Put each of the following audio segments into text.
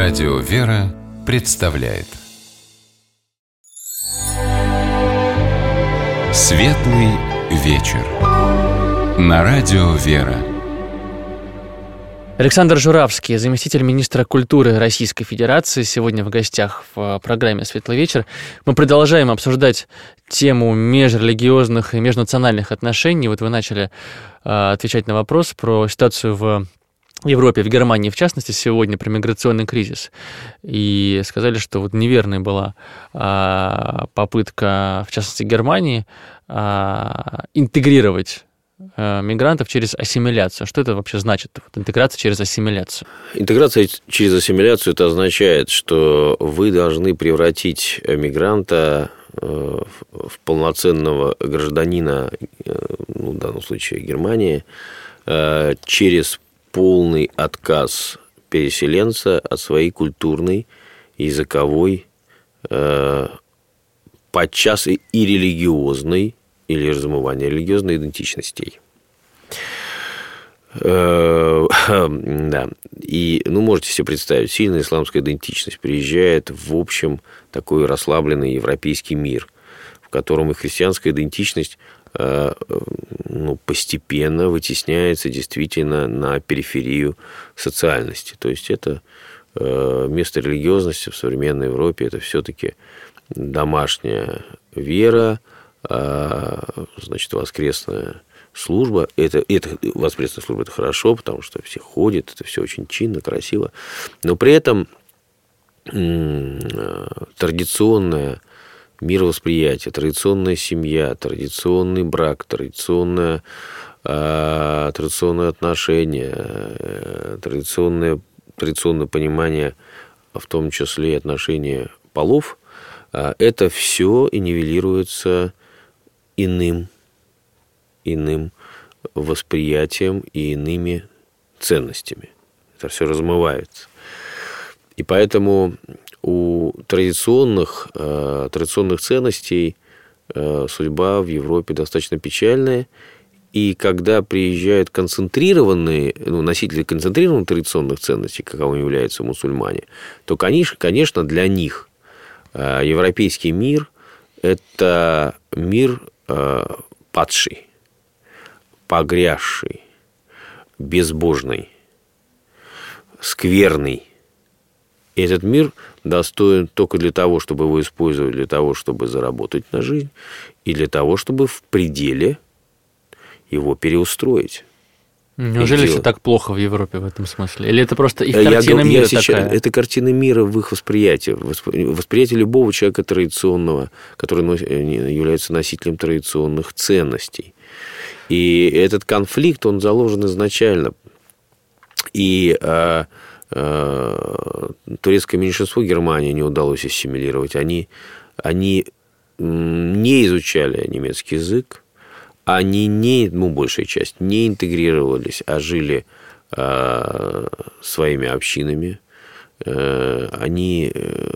Радио «Вера» представляет Светлый вечер на Радио «Вера». Александр Журавский, заместитель министра культуры Российской Федерации, сегодня в гостях в программе «Светлый вечер». Мы продолжаем обсуждать тему межрелигиозных и межнациональных отношений. Вот вы начали отвечать на вопрос про ситуацию в Европе, в Германии, в частности, сегодня, про миграционный кризис. И сказали, что вот неверной была попытка, в частности, Германии, интегрировать мигрантов через ассимиляцию. Что это вообще значит, вот, интеграция через ассимиляцию? Интеграция через ассимиляцию – это означает, что вы должны превратить мигранта в полноценного гражданина, ну, в данном случае Германии, через полный отказ переселенца от своей культурной, языковой, подчас и религиозной, или размывание религиозной идентичностей. Да. И, можете себе представить, сильная исламская идентичность приезжает в общем такой расслабленный европейский мир, в котором и христианская идентичность постепенно вытесняется действительно на периферию социальности. То есть это место религиозности в современной Европе, это все-таки домашняя вера, значит, воскресная служба. Это воскресная служба – это хорошо, потому что все ходят, это все очень чинно, красиво. Но при этом традиционное мировосприятие, традиционная семья, традиционный брак, традиционные отношения, традиционное понимание, в том числе и отношения полов, это все и нивелируется иным восприятием и иными ценностями. Это все размывается. И поэтому у традиционных ценностей судьба в Европе достаточно печальная. И когда приезжают концентрированные, носители концентрированных традиционных ценностей, каковыми являются мусульмане, то, конечно, для них европейский мир – это мир падший, погрязший, безбожный, скверный. И этот мир достоин только для того, чтобы его использовать, для того, чтобы заработать на жизнь, и для того, чтобы в пределе его переустроить. Неужели все так плохо в Европе в этом смысле? Или это просто их картина мира такая? Это картина мира в их восприятии. Восприятие любого человека традиционного, который является носителем традиционных ценностей. И этот конфликт, он заложен изначально. И турецкое меньшинство Германии не удалось ассимилировать. Они не изучали немецкий язык. Они большая часть, не интегрировались, а жили своими общинами. Они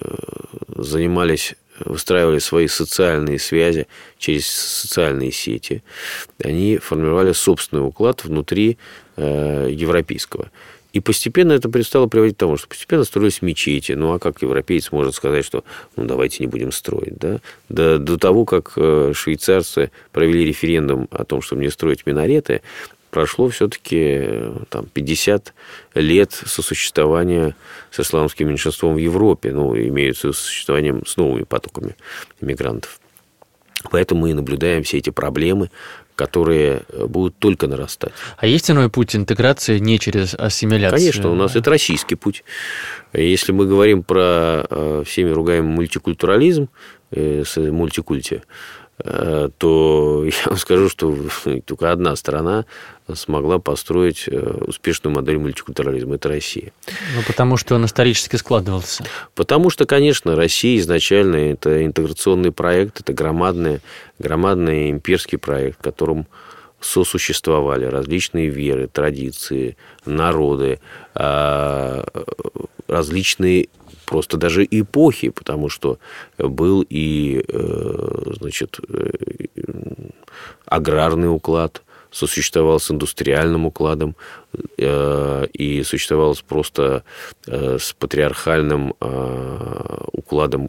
выстраивали свои социальные связи через социальные сети. Они формировали собственный уклад внутри европейского. И постепенно это стало приводить к тому, что постепенно строились мечети. А как европеец может сказать, что давайте не будем строить? Да? До того, как швейцарцы провели референдум о том, чтобы не строить минареты, прошло все-таки 50 лет сосуществования с исламским меньшинством в Европе. Имеются сосуществованием с новыми потоками иммигрантов. Поэтому мы и наблюдаем все эти проблемы, которые будут только нарастать. А есть иной путь интеграции не через ассимиляцию? Конечно, у нас это российский путь. Если мы говорим про всеми ругаемый мультикультурализм, мультикультия, то я вам скажу, что только одна страна смогла построить успешную модель мультикультурализма – это Россия. Потому что он исторически складывался. Потому что, конечно, Россия изначально – это интеграционный проект, это громадный имперский проект, в котором сосуществовали различные веры, традиции, народы, различные просто даже эпохи, потому что был и, аграрный уклад, сосуществовало с индустриальным укладом и существовало просто с патриархальным укладом,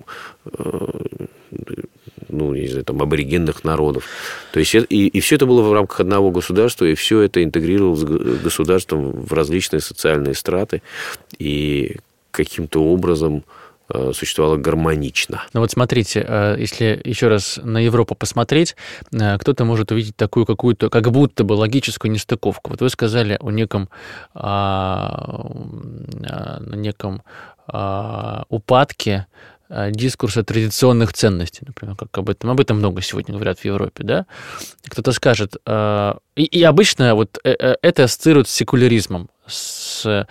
ну, не знаю, там, аборигенных народов. То есть, и все это было в рамках одного государства, и все это интегрировалось государством в различные социальные страты, и каким-то образом существовало гармонично. Ну вот смотрите, если еще раз на Европу посмотреть, кто-то может увидеть такую какую-то, как будто бы логическую нестыковку. Вот вы сказали о неком упадке дискурса традиционных ценностей, например, как об этом много сегодня говорят в Европе, да? Кто-то скажет, и обычно вот это ассоциируют с секуляризмом, с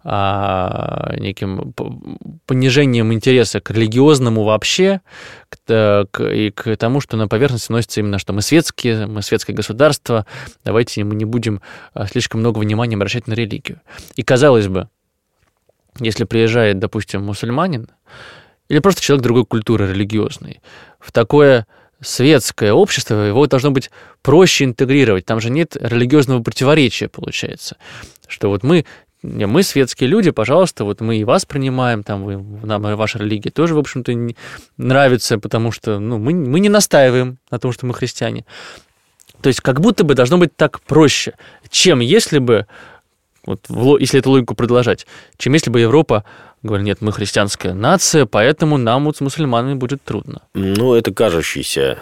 неким понижением интереса к религиозному вообще, и к тому, что на поверхности носится именно, что мы светское государство, давайте мы не будем слишком много внимания обращать на религию. И казалось бы, если приезжает, допустим, мусульманин, или просто человек другой культуры, религиозный, в такое светское общество его должно быть проще интегрировать. Там же нет религиозного противоречия, получается. Что вот мы светские люди, пожалуйста, вот мы и вас принимаем, там нам ваша религия тоже, в общем-то, нравится, потому что мы не настаиваем на том, что мы христиане. То есть как будто бы должно быть так проще, чем если бы, если эту логику продолжать, чем если бы Европа говорит, нет, мы христианская нация, поэтому нам вот с мусульманами будет трудно. Ну, это кажущаяся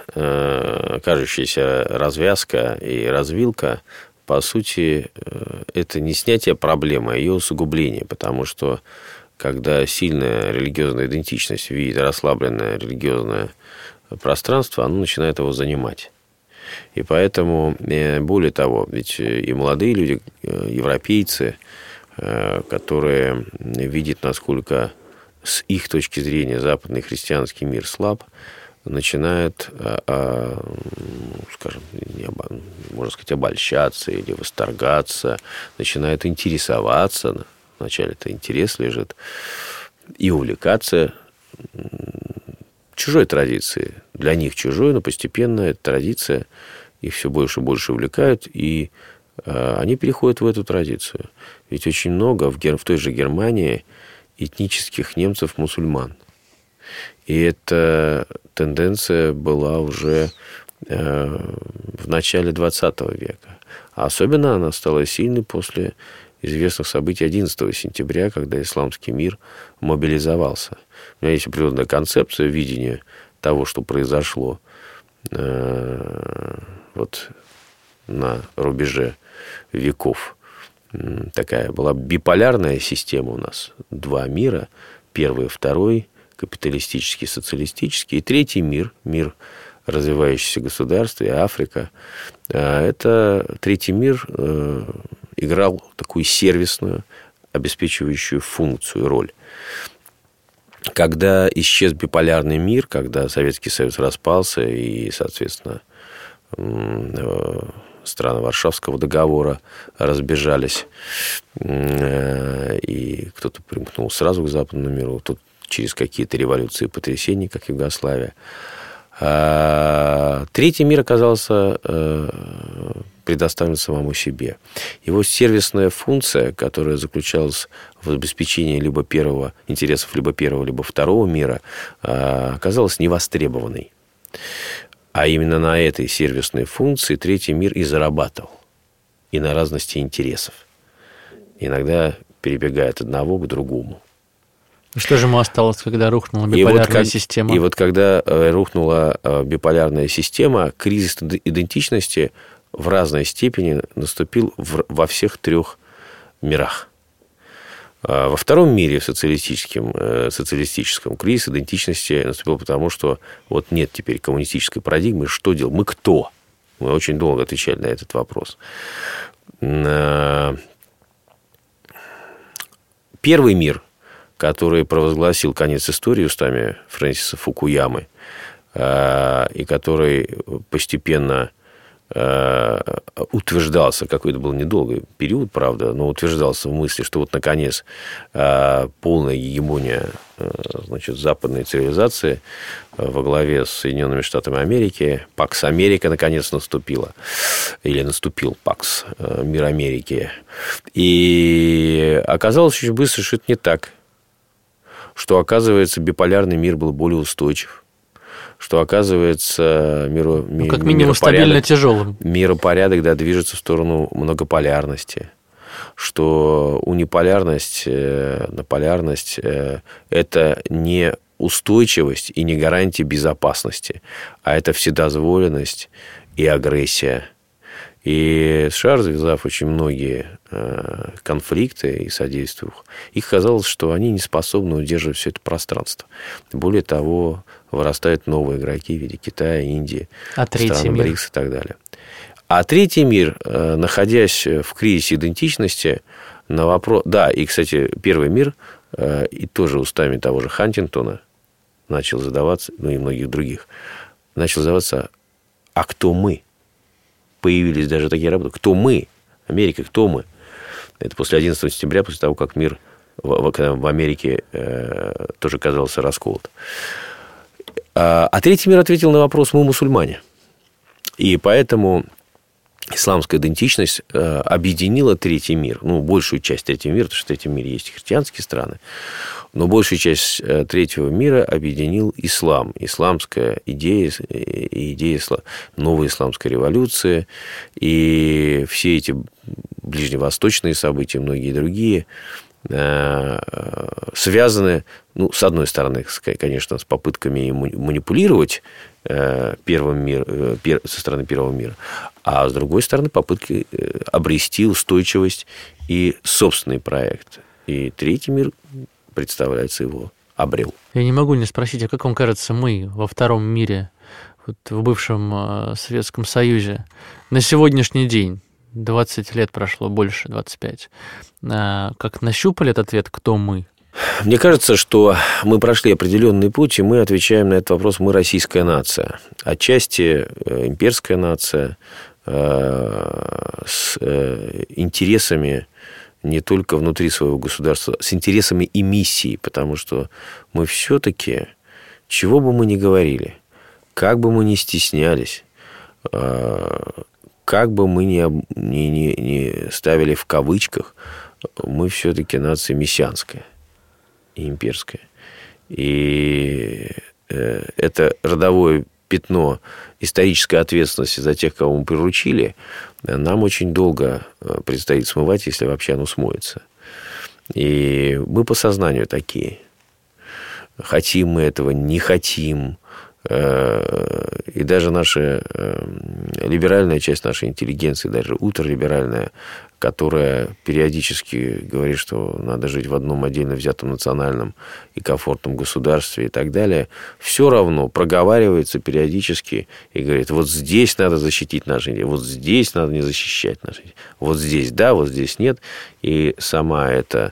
развязка и развилка. По сути, это не снятие проблемы, а ее усугубление, потому что когда сильная религиозная идентичность видит расслабленное религиозное пространство, оно начинает его занимать. И поэтому, более того, ведь и молодые люди, европейцы, которые видят, насколько с их точки зрения западный христианский мир слаб, начинают, скажем, можно сказать, обольщаться или восторгаться, начинают интересоваться, вначале это интерес лежит, и увлекаться чужой традицией. Для них чужой, но постепенно эта традиция их все больше и больше увлекает, и они переходят в эту традицию. Ведь очень много в той же Германии этнических немцев-мусульман. И эта тенденция была уже в начале XX века. А особенно она стала сильной после известных событий 11 сентября, когда исламский мир мобилизовался. У меня есть определенная концепция видения того, что произошло вот на рубеже веков. Такая была биполярная система у нас. Два мира. Первый и второй. Капиталистический, социалистический. И третий мир. Мир развивающихся государств и Африка. Это третий мир играл такую сервисную, обеспечивающую функцию, роль. Когда исчез биполярный мир, когда Советский Союз распался и, соответственно, страны Варшавского договора разбежались, и кто-то примкнул сразу к западному миру, тут через какие-то революции и потрясения, как Югославия. Третий мир оказался предоставлен самому себе. Его сервисная функция, которая заключалась в обеспечении либо интересов либо первого, либо второго мира, оказалась невостребованной. А именно на этой сервисной функции третий мир и зарабатывал. И на разности интересов. Иногда перебегая от одного к другому. Что же ему осталось, когда рухнула биполярная система? И вот когда рухнула биполярная система, кризис идентичности в разной степени наступил во всех трех мирах. Во втором мире, социалистическом, кризис идентичности наступил потому, что вот нет теперь коммунистической парадигмы. Что делать? Мы кто? Мы очень долго отвечали на этот вопрос. Первый мир, который провозгласил конец истории устами Фрэнсиса Фукуямы, и который постепенно утверждался, какой-то был недолгий период, правда, но утверждался в мысли, что вот, наконец, полная гегемония, значит, западной цивилизации во главе с Соединенными Штатами Америки, Пакс Америка, наконец, наступила. Или наступил Пакс, мир Америки. И оказалось очень быстро, что это не так. Что, оказывается, биполярный мир был более устойчив. Что, оказывается, как минимум стабильно тяжелым. Миропорядок, да, движется в сторону многополярности. Что униполярность, однополярность – это не устойчивость и не гарантия безопасности, а это вседозволенность и агрессия. И США, развязав очень многие конфликты и содействуя их, казалось, что они не способны удерживать все это пространство. Более того, вырастают новые игроки в виде Китая, Индии, стран БРИКС и так далее. А третий мир, находясь в кризисе идентичности, на вопрос... Да, и, кстати, первый мир, и тоже устами того же Хантингтона, начал задаваться, ну и многих других, начал задаваться, а кто мы? Появились даже такие работы. Кто мы? Америка, кто мы? Это после 11 сентября, после того, как мир в Америке тоже казался расколот. А третий мир ответил на вопрос: мы мусульмане. И поэтому исламская идентичность объединила третий мир. Ну, большую часть третьего мира, потому что в третьем мире есть и христианские страны. Но большую часть третьего мира объединил ислам. Исламская идея, идея новой исламской революции. И все эти ближневосточные события, многие другие, связаны, ну, с одной стороны, конечно, с попытками манипулировать первым миром, со стороны первого мира, а с другой стороны, попытки обрести устойчивость и собственный проект. И третий мир, представляется, его обрел. Я не могу не спросить, а как вам кажется, мы во втором мире, вот в бывшем Советском Союзе, на сегодняшний день, 20 лет прошло, больше, 25, как нащупали этот ответ, кто мы? Мне кажется, что мы прошли определенный путь, и мы отвечаем на этот вопрос: мы российская нация. Отчасти имперская нация с интересами не только внутри своего государства, с интересами и миссией, потому что мы все-таки, чего бы мы ни говорили, как бы мы ни стеснялись, как бы мы ни ставили в кавычках, мы все-таки нация мессианская и имперская. И это родовое пятно исторической ответственности за тех, кого мы приручили, нам очень долго предстоит смывать, если вообще оно смоется. И мы по сознанию такие. Хотим мы этого, не хотим. И даже наша либеральная часть нашей интеллигенции, даже ультралиберальная, которая периодически говорит, что надо жить в одном отдельно взятом национальном и комфортном государстве и так далее, все равно проговаривается периодически и говорит: вот здесь надо защитить наши идеи, вот здесь надо не защищать наши идеи, вот здесь да, вот здесь нет. И сама эта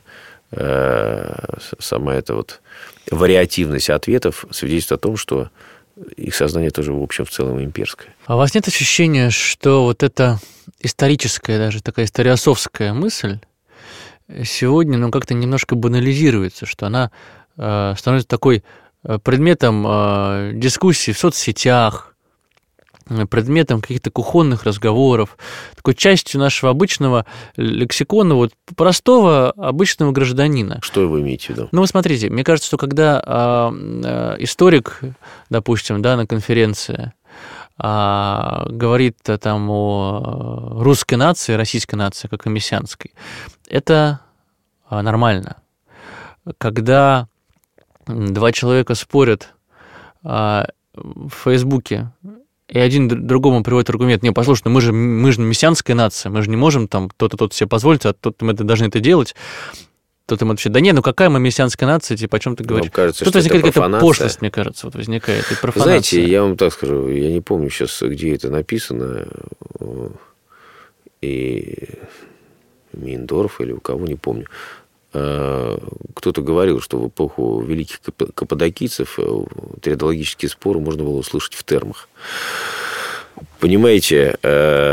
вот вариативность ответов свидетельствует о том, что их сознание тоже, в общем, в целом имперское. А у вас нет ощущения, что вот эта историческая, даже такая историософская мысль сегодня, ну, как-то немножко банализируется, что она становится такой предметом дискуссий в соцсетях, предметом каких-то кухонных разговоров, такой частью нашего обычного лексикона, вот простого обычного гражданина. Что вы имеете в виду? Ну, вы смотрите, мне кажется, что когда историк, допустим, да, на конференции говорит там о русской нации, российской нации, как о мессианской, это нормально. Когда два человека спорят в Фейсбуке, и один другому приводит аргумент: не, послушай, ну мы же мессианская нация, мы же не можем там то-то себе позволить, а то-то мы должны это делать. Тут им вообще: да нет, ну какая мы мессианская нация, типа, о чем ты говоришь? Кажется, тут возникает какая-то пошлость, мне кажется, вот возникает, и профанация. Знаете, я вам так скажу, я не помню сейчас, где это написано, и Мейндорф или у кого, не помню. Кто-то говорил, что в эпоху великих каппадокийцев теодологические споры можно было услышать в термах. Понимаете,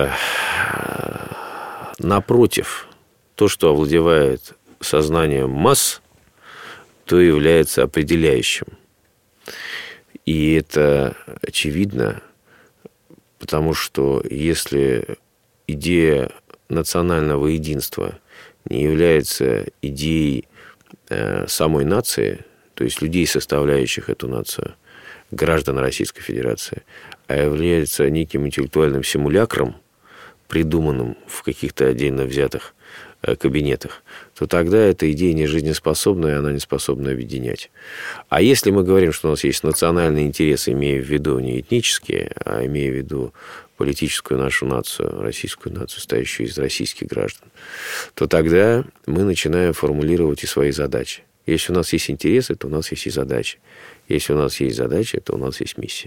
напротив, то, что овладевает сознанием масс, то является определяющим. И это очевидно, потому что если идея национального единства не является идеей самой нации, то есть людей, составляющих эту нацию, граждан Российской Федерации, а является неким интеллектуальным симулякром, придуманным в каких-то отдельно взятых кабинетах, то тогда эта идея не жизнеспособна, и она не способна объединять. А если мы говорим, что у нас есть национальные интересы, имея в виду не этнические, а имея в виду политическую нашу нацию, российскую нацию, состоящую из российских граждан, то тогда мы начинаем формулировать и свои задачи. Если у нас есть интересы, то у нас есть и задачи. Если у нас есть задачи, то у нас есть миссия.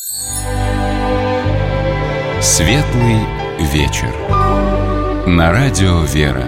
Светлый вечер. На радио «Вера».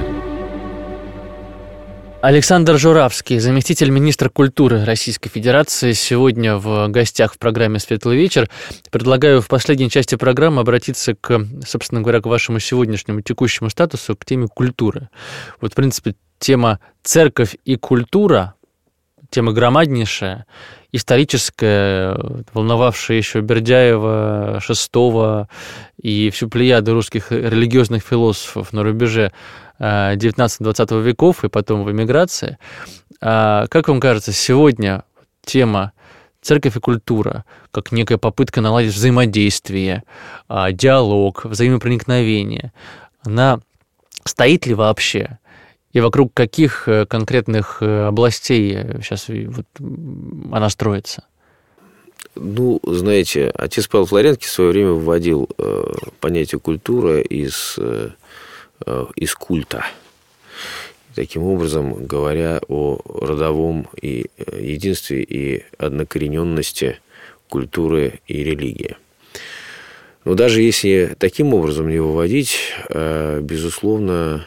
Александр Журавский, заместитель министра культуры Российской Федерации, сегодня в гостях в программе «Светлый вечер». Предлагаю в последней части программы обратиться к, собственно говоря, к вашему сегодняшнему текущему статусу, к теме культуры. Вот, в принципе, тема «Церковь и культура», тема громаднейшая, историческая, волновавшая еще Бердяева, Шестого и всю плеяду русских религиозных философов на рубеже 19-20 веков и потом в эмиграции. Как вам кажется, сегодня тема «Церковь и культура» как некая попытка наладить взаимодействие, диалог, взаимопроникновение, она стоит ли вообще? И вокруг каких конкретных областей сейчас вот она строится? Ну, знаете, отец Павел Флоренский в свое время вводил понятие культура из культа. Таким образом, говоря о родовом и единстве и однокорененности культуры и религии. Но даже если таким образом не выводить, безусловно,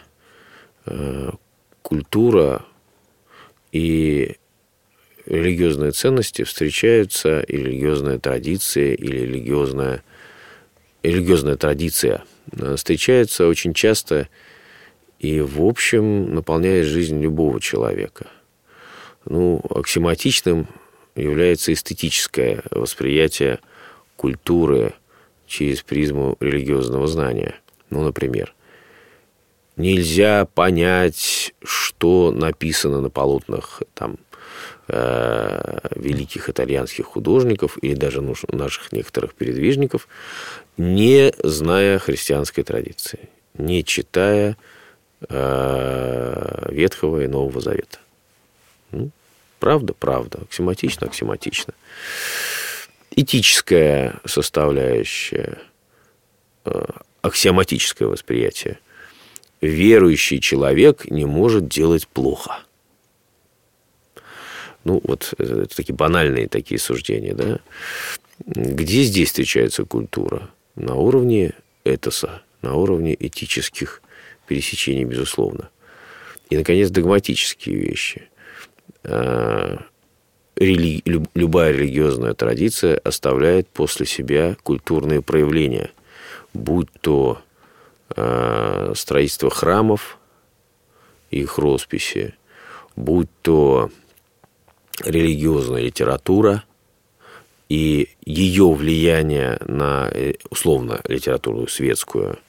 культура и религиозные ценности встречаются, и религиозная традиция, или религиозная традиция встречаются очень часто и, в общем, наполняет жизнь любого человека. Ну, аксиоматичным является эстетическое восприятие культуры через призму религиозного знания. Ну, например, нельзя понять, что написано на полотнах там, великих итальянских художников или даже наших некоторых передвижников, не зная христианской традиции, не читая Ветхого и Нового Завета. Ну, правда, аксиоматично. Этическая составляющая, аксиоматическое восприятие. Верующий человек не может делать плохо. Ну, вот это такие банальные такие суждения, да? Где здесь встречается культура? На уровне этоса, на уровне этических пересечений, безусловно. И, наконец, догматические вещи. Любая религиозная традиция оставляет после себя культурные проявления, будь то строительство храмов, их росписи, будь то религиозная литература и ее влияние на, условно, литературу светскую,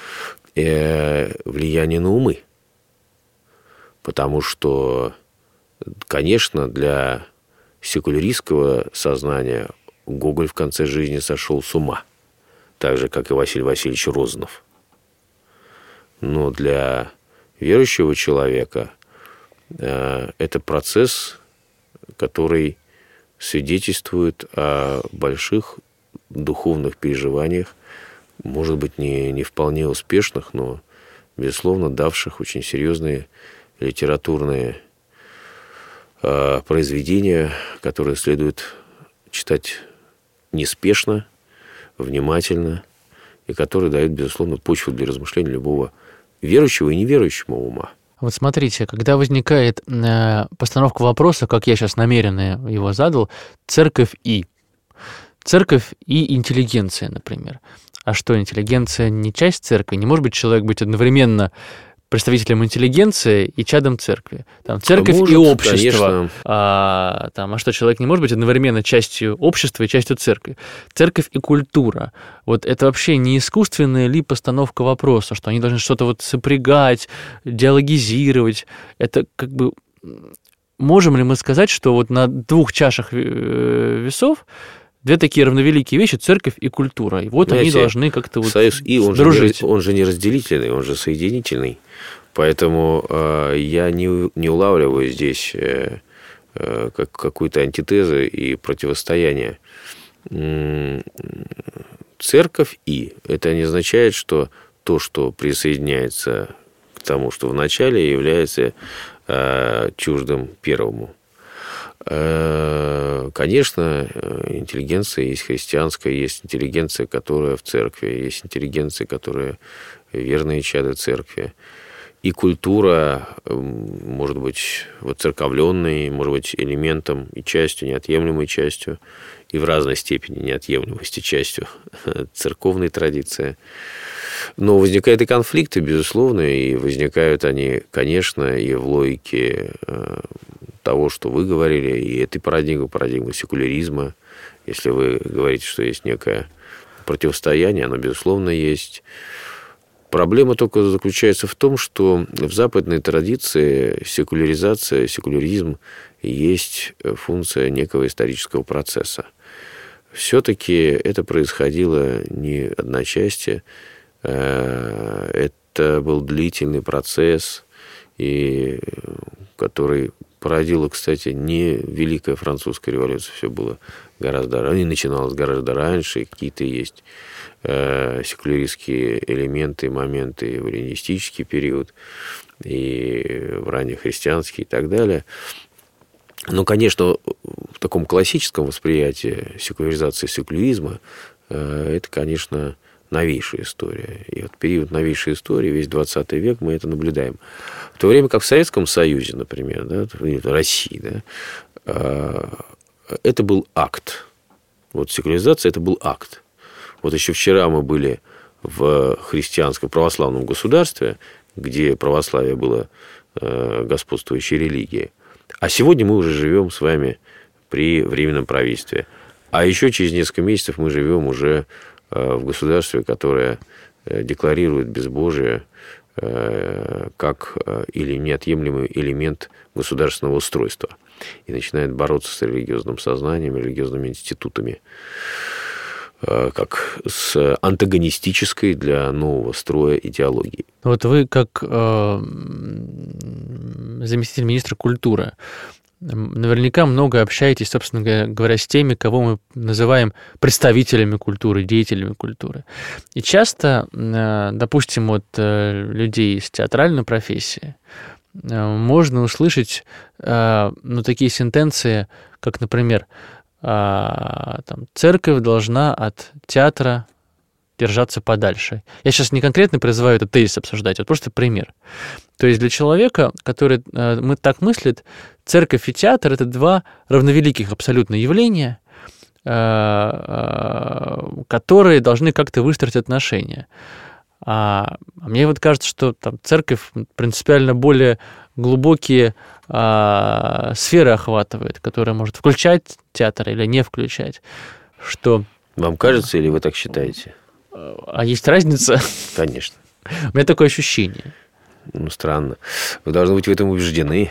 влияние на умы. Потому что, конечно, для секуляристского сознания Гоголь в конце жизни сошел с ума, так же, как и Василий Васильевич Розанов. Но для верующего человека это процесс, который свидетельствует о больших духовных переживаниях, может быть, не вполне успешных, но, безусловно, давших очень серьезные литературные произведения, которые следует читать неспешно, внимательно, и которые дают, безусловно, почву для размышлений любого верующего и неверующего ума. Вот смотрите, когда возникает постановка вопроса, как я сейчас намеренно его задал, церковь и интеллигенция, например. А что, интеллигенция не часть церкви? Не может быть человек быть одновременно представителем интеллигенции и чадом церкви? Там церковь и общество. А что, человек не может быть одновременно частью общества и частью церкви? Церковь и культура. Вот это вообще не искусственная ли постановка вопроса, что они должны что-то вот сопрягать, диалогизировать? Это как бы... Можем ли мы сказать, что вот на двух чашах весов две такие равновеликие вещи — церковь и культура. И вот они должны как-то вот союз И, дружить. Он же не разделительный, он же соединительный. Поэтому я не улавливаю здесь какую-то антитезу и противостояние. Церковь и это не означает, что то, что присоединяется к тому, что в начале, является чуждым первому. Конечно, интеллигенция есть христианская, есть интеллигенция, которая в церкви, есть интеллигенция, которая верные чады церкви. И культура может быть воцерковленной, может быть элементом и частью, неотъемлемой частью, и в разной степени неотъемлемости частью церковной традиции. Но возникают и конфликты, безусловно, и возникают они, конечно, и в логике того, что вы говорили, и этой парадигмы секуляризма. Если вы говорите, что есть некое противостояние, оно, безусловно, есть. Проблема только заключается в том, что в западной традиции секуляризация, секуляризм есть функция некого исторического процесса. Все-таки это происходило не одночасье, это был длительный процесс, и который породила, кстати, не Великая Французская революция, все было гораздо раньше, начиналось гораздо раньше, и какие-то есть секуляристские элементы, моменты в эллинистический период, и в раннехристианский и так далее. Но, конечно, в таком классическом восприятии секуляризации секуляризма это, конечно, новейшая история. И вот период новейшей истории, весь 20 век, мы это наблюдаем. В то время как в Советском Союзе, например, да, в России, да, это был акт. Вот секуляризация – это был акт. Вот еще вчера мы были в христианском православном государстве, где православие было господствующей религией. А сегодня мы уже живем с вами при временном правительстве. А еще через несколько месяцев мы живем уже в государстве, которое декларирует безбожие как или неотъемлемый элемент государственного устройства и начинает бороться с религиозным сознанием, религиозными институтами, как с антагонистической для нового строя идеологией. Вот вы, как заместитель министра культуры, наверняка много общаетесь, собственно говоря, с теми, кого мы называем представителями культуры, деятелями культуры. И часто, допустим, от людей из театральной профессии можно услышать такие сентенции, как, например, церковь должна от театра держаться подальше. Я сейчас не конкретно призываю этот тезис обсуждать, вот просто пример. То есть для человека, который так мыслит, церковь и театр – это два равновеликих абсолютно явления, которые должны как-то выстроить отношения. А мне вот кажется, что там церковь принципиально более глубокие сферы охватывает, которые может включать театр или не включать. Что... Вам кажется, или вы так считаете? А есть разница? Конечно. У меня такое ощущение. Странно. Вы должны быть в этом убеждены.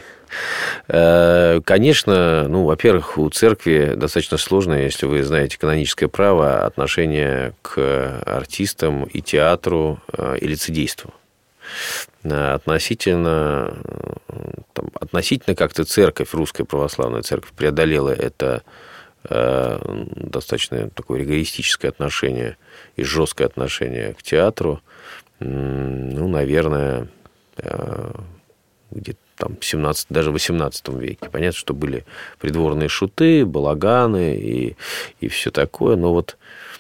Конечно, во-первых, у церкви достаточно сложное, если вы знаете каноническое право, отношение к артистам и театру и лицедейству. Относительно как-то церковь, русская православная церковь, преодолела это достаточно такое ригористическое отношение и жесткое отношение к театру, наверное, где-то там в 17, даже в 18 веке. Понятно, что были придворные шуты, балаганы и все такое, но вот,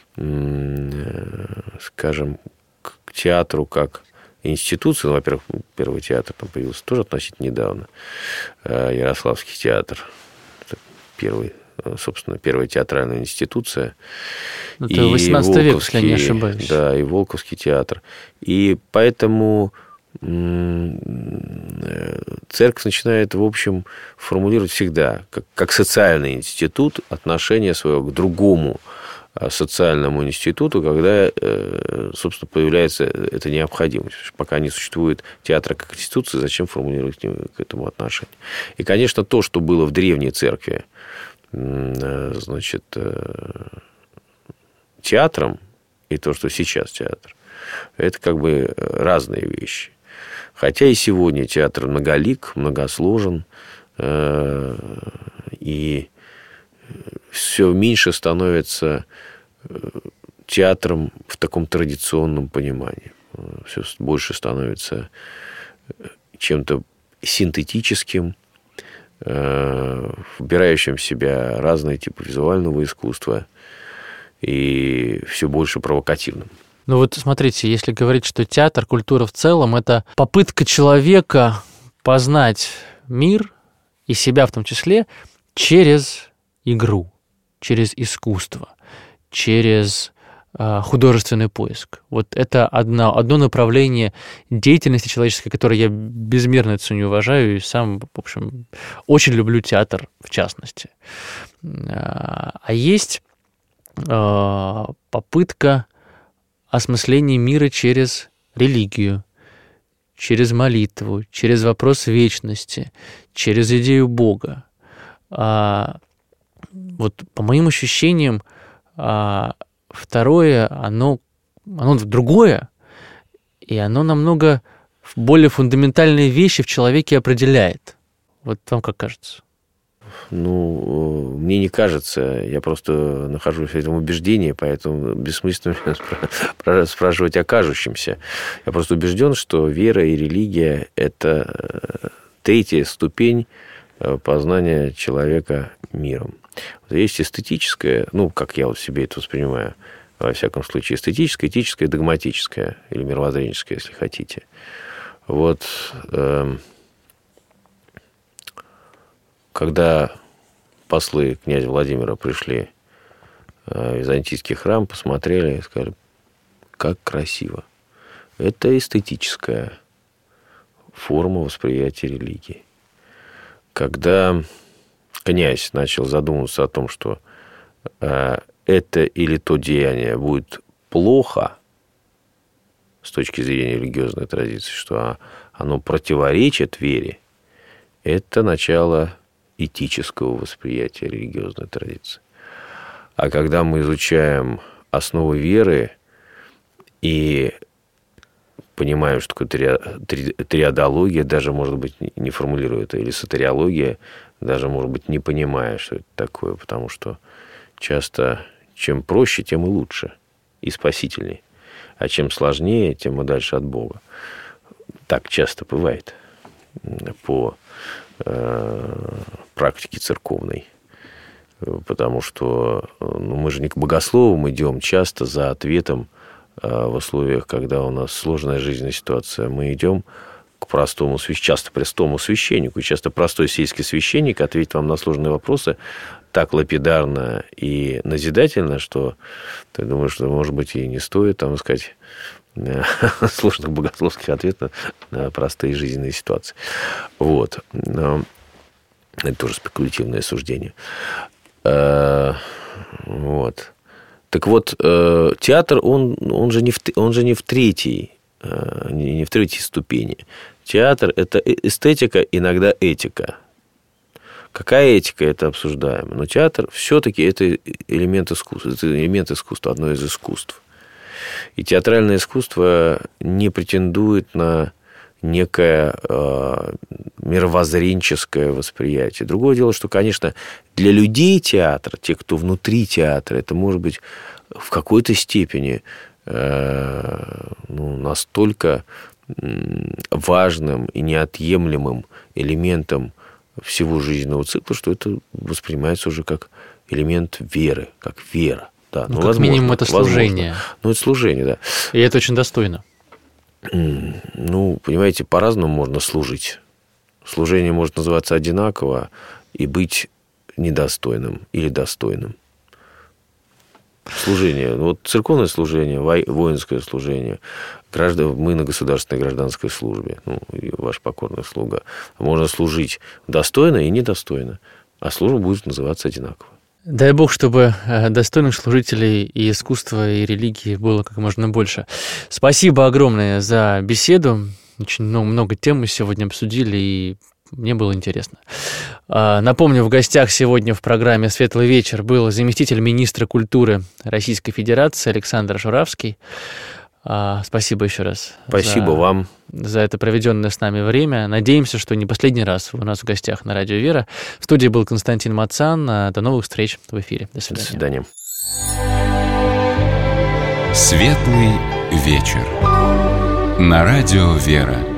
скажем, к театру как институции, во-первых, первый театр там появился тоже относительно недавно, Ярославский театр, это первый собственно, первая театральная институция. Это 18 век, если я не ошибаюсь. Да, и Волковский театр. И поэтому церковь начинает, в общем, формулировать всегда, как социальный институт, отношение своего к другому социальному институту, когда, собственно, появляется эта необходимость. Пока не существует театра как институции, зачем формулировать к этому отношение? И, конечно, то, что было в древней церкви, значит, театром, и то, что сейчас театр, это как бы разные вещи. Хотя и сегодня театр многолик, многосложен, и все меньше становится театром в таком традиционном понимании. Все больше становится чем-то синтетическим, вбирающим в себя разные типы визуального искусства и все больше провокативным. Ну вот смотрите, если говорить, что театр, культура в целом – это попытка человека познать мир и себя в том числе через игру, через искусство, через художественный поиск. Вот это одно направление деятельности человеческой, которое я безмерно ценю, уважаю, и сам, в общем, очень люблю театр в частности. А есть попытка осмысления мира через религию, через молитву, через вопрос вечности, через идею Бога. Вот по моим ощущениям, второе, оно другое, и оно намного более фундаментальные вещи в человеке определяет. Вот вам как кажется? Ну, мне не кажется, я просто нахожусь в этом убеждении, поэтому бессмысленно спрашивать о кажущемся. Я просто убежден, что вера и религия – это третья ступень познания человека миром. Есть эстетическое, ну, как я вот себе это воспринимаю, во всяком случае, эстетическое, этическое, догматическое, или мировоззренческое, если хотите. Вот когда послы князя Владимира пришли в византийский храм, посмотрели и сказали, как красиво. Это эстетическая форма восприятия религии. Когда князь начал задумываться о том, что это или то деяние будет плохо с точки зрения религиозной традиции, что оно противоречит вере, это начало этического восприятия религиозной традиции. А когда мы изучаем основы веры и понимаем, что такое триадология, даже, может быть, не формулируя это, или сотариология, даже, может быть, не понимая, что это такое, потому что часто чем проще, тем и лучше, и спасительней. А чем сложнее, тем и дальше от Бога. Так часто бывает по практике церковной. Потому что мы же не к богословам идем часто за ответом в условиях, когда у нас сложная жизненная ситуация. Мы идем к простому, часто простому священнику. И часто простой сельский священник ответит вам на сложные вопросы так лапидарно и назидательно, что ты думаешь, что, может быть, и не стоит, там, сказать, сложных богословских ответов на простые жизненные ситуации. Вот. Но это тоже спекулятивное суждение. Вот. Так вот, театр, он же не в третьей ступени. Театр – это эстетика, иногда этика. Какая этика, это обсуждаем. Но театр все-таки это элемент искусства. Это элемент искусства, одно из искусств. И театральное искусство не претендует на некое мировоззренческое восприятие. Другое дело, что, конечно, для людей театр, те, кто внутри театра, это может быть в какой-то степени настолько важным и неотъемлемым элементом всего жизненного цикла, что это воспринимается уже как элемент веры, как вера. Да, как возможно, минимум это служение. Это служение, да. И это очень достойно. Понимаете, по-разному можно служить. Служение может называться одинаково и быть недостойным или достойным. Служение. Вот церковное служение, воинское служение. Мы на государственной гражданской службе. И ваш покорный слуга. Можно служить достойно и недостойно. А служба будет называться одинаково. Дай Бог, чтобы достойных служителей и искусства, и религии было как можно больше. Спасибо огромное за беседу. Очень много тем мы сегодня обсудили, и мне было интересно. Напомню, в гостях сегодня в программе «Светлый вечер» был заместитель министра культуры Российской Федерации Александр Журавский. Спасибо еще раз. Спасибо вам. За это проведенное с нами время. Надеемся, что не последний раз вы у нас в гостях на Радио Вера. В студии был Константин Мацан. До новых встреч в эфире. До свидания. До свидания. «Светлый вечер» на Радио Вера.